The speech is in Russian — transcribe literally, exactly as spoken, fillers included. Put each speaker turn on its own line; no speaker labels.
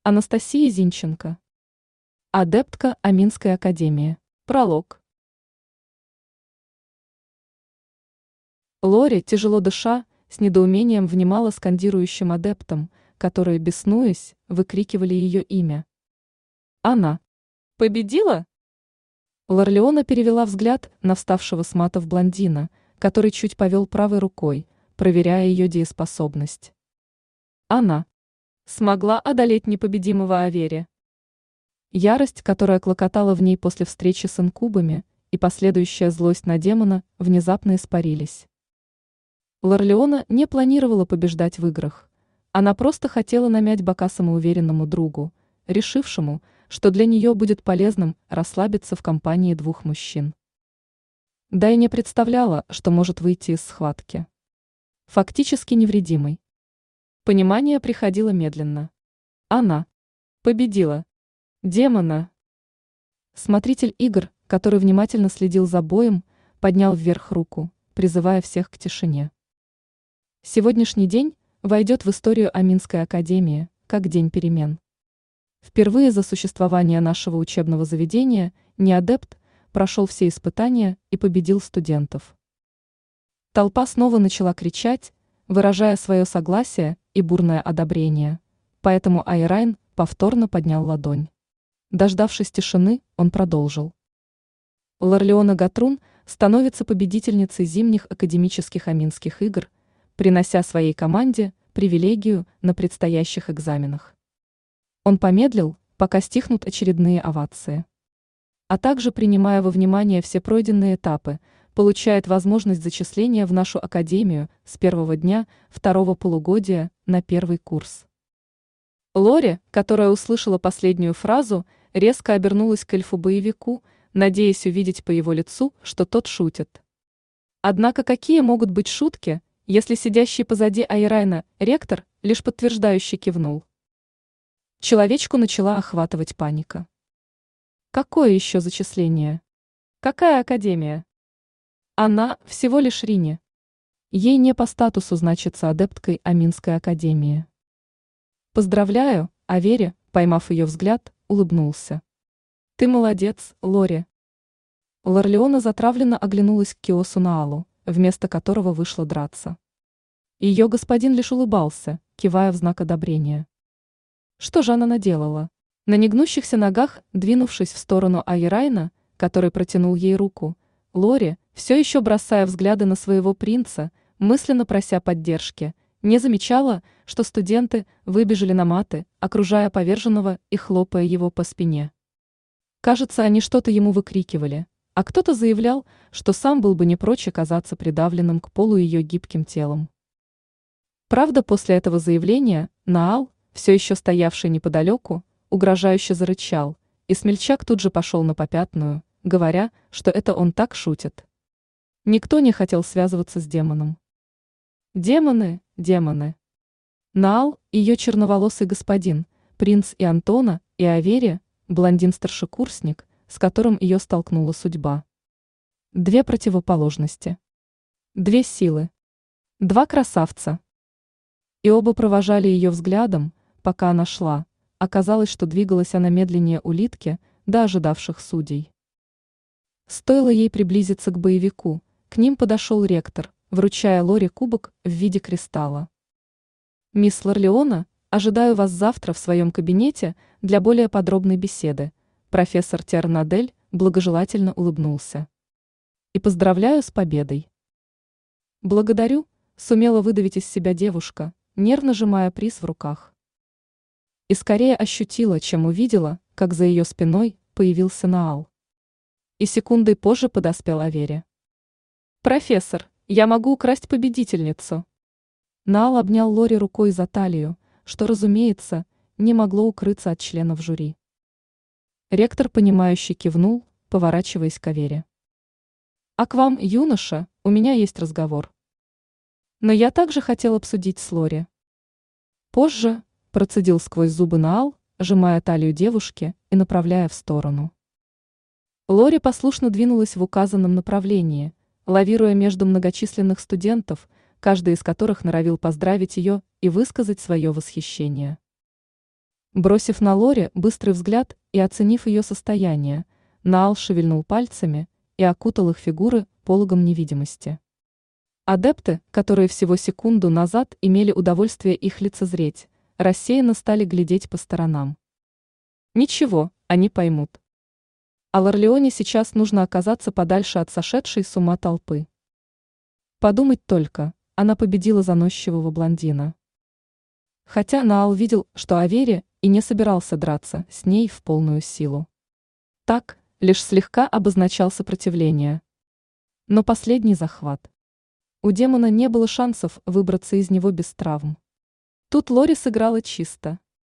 Анастасия Зинченко. Адептка Аминской академии. Пролог. Лори, тяжело дыша, с недоумением внимала скандирующим адептам, которые, беснуясь, выкрикивали ее имя. Она победила? Лорлеона перевела взгляд на вставшего с матов блондина, который чуть повел правой рукой, проверяя ее дееспособность. Она смогла одолеть непобедимого Авере. Ярость, которая клокотала в ней после встречи с инкубами, и последующая злость на демона внезапно испарились. Лорлеона не планировала побеждать в играх. Она просто хотела намять бока самоуверенному другу, решившему, что для нее будет полезным расслабиться в компании двух мужчин. Да и не представляла, что может выйти из схватки. Фактически невредимой. Понимание приходило медленно. Она победила демона. Смотритель игр, который внимательно следил за боем, поднял вверх руку, призывая всех к тишине. Сегодняшний день войдет в историю Аминской академии, как день перемен. Впервые за существование нашего учебного заведения неадепт прошел все испытания и победил студентов. Толпа снова начала кричать, выражая свое согласие и бурное одобрение, поэтому Айрайн повторно поднял ладонь. Дождавшись тишины, он продолжил. Лорлеона Гатрун становится победительницей зимних академических Аминских игр, принося своей команде привилегию на предстоящих экзаменах. Он помедлил, пока стихнут очередные овации. А также, принимая во внимание все пройденные этапы, получает возможность зачисления в нашу академию с первого дня второго полугодия на первый курс. Лори, которая услышала последнюю фразу, резко обернулась к эльфу-боевику, надеясь увидеть по его лицу, что тот шутит. Однако какие могут быть шутки, если сидящий позади Айрайна ректор лишь подтверждающе кивнул? Человечку начала охватывать паника. Какое еще зачисление? Какая академия? Она всего лишь Рине. Ей не по статусу значится адепткой Аминской академии. Поздравляю, Авере, поймав ее взгляд, улыбнулся. Ты молодец, Лори. Лорлеона затравленно оглянулась к Киосу Наалу, вместо которого вышла драться. Ее господин лишь улыбался, кивая в знак одобрения. Что же она наделала? На негнущихся ногах, двинувшись в сторону Айрайна, который протянул ей руку, Лори, все еще бросая взгляды на своего принца, мысленно прося поддержки, не замечала, что студенты выбежали на маты, окружая поверженного и хлопая его по спине. Кажется, они что-то ему выкрикивали, а кто-то заявлял, что сам был бы не прочь оказаться придавленным к полу ее гибким телом. Правда, после этого заявления Наал, все еще стоявший неподалеку, угрожающе зарычал, и смельчак тут же пошел на попятную, говоря, что это он так шутит. Никто не хотел связываться с демоном. Демоны, демоны. Наал, ее черноволосый господин, принц и Антона, и Авере, блондин-старшекурсник, с которым ее столкнула судьба. Две противоположности. Две силы. Два красавца. И оба провожали ее взглядом, пока она шла. Оказалось, что двигалась она медленнее улитки, до ожидавших судей. Стоило ей приблизиться к боевику, к ним подошел ректор, вручая Лори кубок в виде кристалла. «Мисс Лорлеона, ожидаю вас завтра в своем кабинете для более подробной беседы», профессор Тернадель благожелательно улыбнулся. «И поздравляю с победой». «Благодарю», сумела выдавить из себя девушка, нервно сжимая приз в руках. И скорее ощутила, чем увидела, как за ее спиной появился Наал. И секундой позже подоспел Авере. «Профессор, я могу украсть победительницу». Наал обнял Лори рукой за талию, что, разумеется, не могло укрыться от членов жюри. Ректор, понимающе кивнул, поворачиваясь к Авере. «А к вам, юноша, у меня есть разговор. Но я также хотел обсудить с Лори». Позже процедил сквозь зубы Наал, сжимая талию девушки и направляя в сторону. Лори послушно двинулась в указанном направлении, лавируя между многочисленных студентов, каждый из которых норовил поздравить ее и высказать свое восхищение. Бросив на Лори быстрый взгляд и оценив ее состояние, Наал шевельнул пальцами и окутал их фигуры пологом невидимости. Адепты, которые всего секунду назад имели удовольствие их лицезреть, рассеянно стали глядеть по сторонам. Ничего, они поймут. А Лорлеоне сейчас нужно оказаться подальше от сошедшей с ума толпы. Подумать только, она победила заносчивого блондина. Хотя Наал видел, что Авери и не собирался драться с ней в полную силу. Так, лишь слегка обозначал сопротивление. Но последний захват. У демона не было шансов выбраться из него без травм. Тут Лори сыграла чисто.